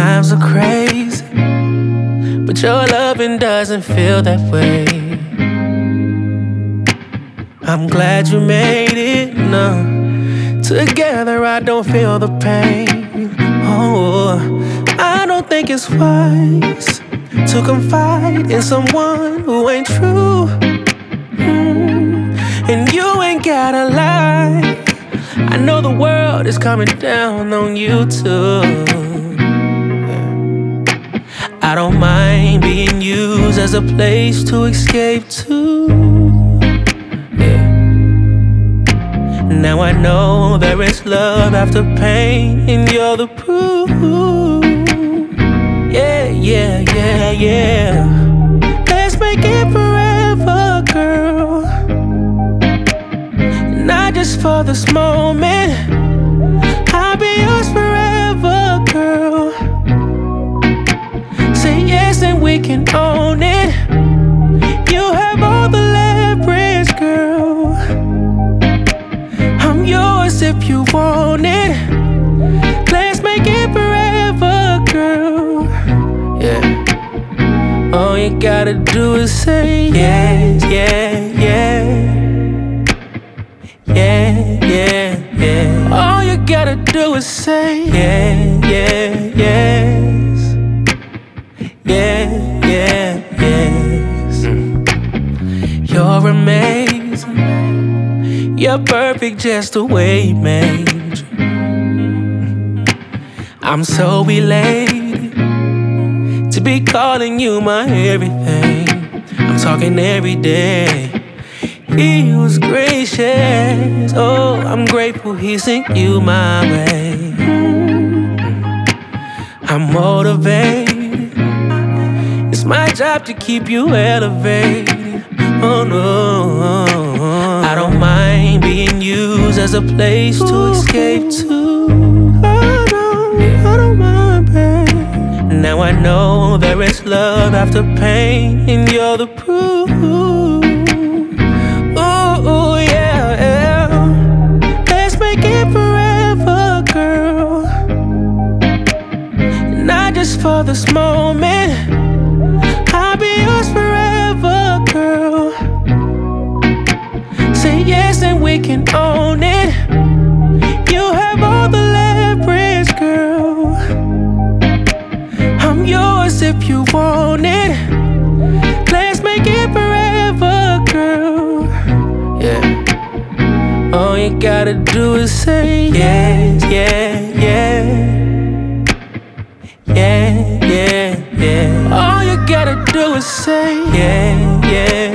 Times are crazy, but your loving doesn't feel that way. I'm glad you made it, no. Together I don't feel the pain. Oh, I don't think it's wise to confide in someone who ain't true. And you ain't gotta lie. I know the world is coming down on you too. I don't mind being used as a place to escape to. Now I know there is love after pain, and you're the proof. Yeah, yeah, yeah, yeah. Let's make it forever, girl. Not just for this moment. I'll be yours forever, girl. Say yes and we can own it. You have all the leverage, girl. I'm yours if you want it. Let's make it forever, girl. Yeah. All you gotta do is say yes, yeah, yeah. Yeah, yeah, yeah. All you gotta do is say yeah, yeah, yes. Yeah, yeah, yes. You're amazing. You're perfect just the way you made you. I'm so elated to be calling you my everything. I'm talking every day. He was gracious. Oh, I'm grateful he sent you my way. I'm motivated. It's my job to keep you elevated. Oh no, I don't mind being used as a place to escape to. I don't mind, babe. Now I know there is love after pain, and you're the proof. Ooh, yeah, yeah. Let's make it forever, girl. Not just for this moment. I'll be yours forever, girl. Say yes and we can own it. You have all the leverage, girl. I'm yours if you want it. Let's make it forever, girl. Yeah. All you gotta do is say yes, yeah, yeah. Yeah, yeah, yeah. All you gotta do is say yeah, yeah.